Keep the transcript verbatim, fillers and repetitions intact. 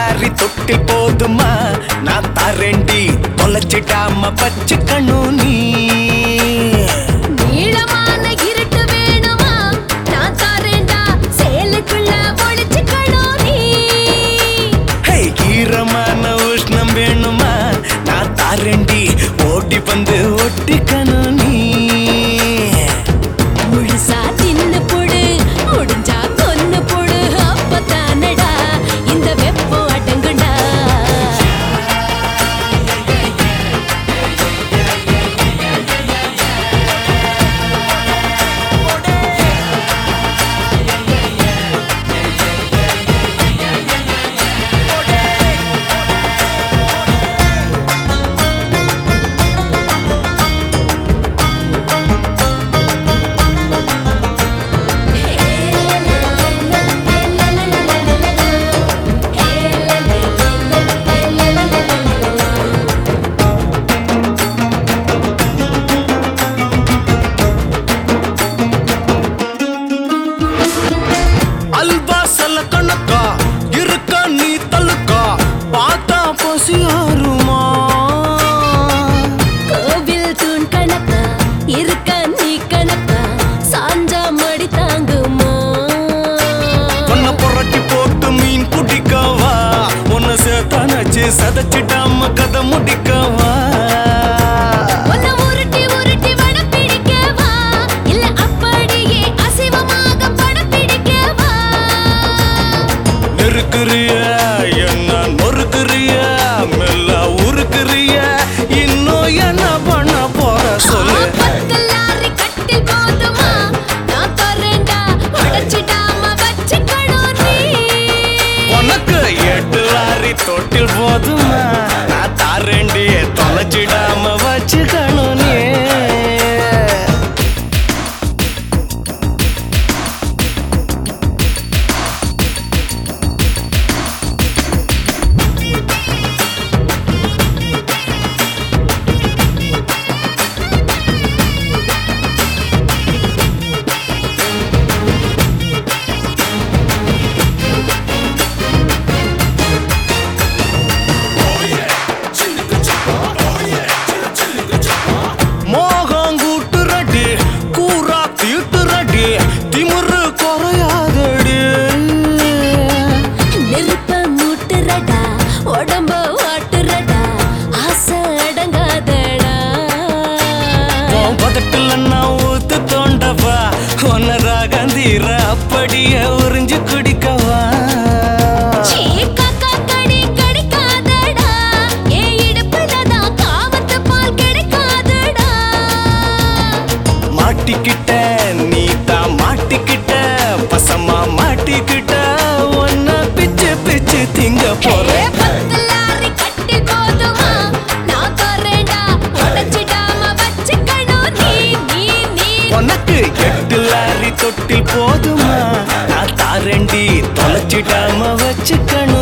lorry தொட்டி போதுமா நான் தரேண்டி தொலைச்சிடாம பச்சுக்கணும் நீ நீளமான இருட்டு வேணுமா நான் தரேன்டா சேலுக்குள்ள ஒளிச்சுக்கணும் நீ ஹே ஈரமான உஷ்ணம் வேணுமா நான் தரேண்டி ஓடி வந்து ஒட்டிக்கணும் நீ முழுசா தின்னு போடு முடிஞ்சா கொன்னு போடு அப்பதானடா இந்த வெப்பம் அடங்குடா அல்வா சல கணக்கா இருக்க நீ தலுக்கா பார்த்தா பசியாருமா கோவில் தூண் கணக்கா இருக்க நீ கணக்கா சாஞ்சா மடி தாங்குமா பொண்ண புரட்டி போட்டு மீன் குடிக்கவா உன்னை சேத்தானச்சு சதைச்சிடாம கதை முடிக்கவா உன்னை உருட்டி உருட்டி வட பிடிக்கவா இல்ல அப்படியே அசைவமாக படம் பிடிக்கவா நெருக்குறிய என்ன நொறுக்குறிய மெல்ல உருக்குறிய இன்னும் என்ன பண்ண போற சொல்லு பத்து லாரி கட்டில் போதுமா நான் தரேன்டா உடைச்சிடாம வச்சுக்கணும் நீ உனக்கு எட்டு லாரி தொட்டில் போதுமா நான் தாரேண்டி தொலைச்சிடாம வச்சுக்கணும் நீ மோகம் கூட்டுறடி கூறா தீட்டுறடி திமுரு குறையாதடி நெருப்ப மூட்டுறடா உடம்ப வாட்டுறடா ஆசை அடங்காதடா உன் பதட்டுல நான் ஊத்து தோண்டவா உன்னதாக தீர அப்படியே உறிஞ்சு குடிக்கவா சீ, காக்கா கடி கடிக்காதடா என் இடுப்புல தான் காமத்து பால் கிடைக்காதடா மாட்டிக்கிட்ட நீ தான் மாட்டிக்கிட்ட பசமா மாட்டிக்கிட்ட உன்ன பிச்சு பிச்சு திங்க போற ஏ, பத்து லாரி கட்டில் போதுமா நான் தரேன்டா உடைச்சிடாம வச்சுக்கணும் நீ நீ நீ உனக்கு எட்டு லாரி தொட்டில் போதுமா நான் தாரண்டி தொலைச்சிடாம வச்சுக்கணும்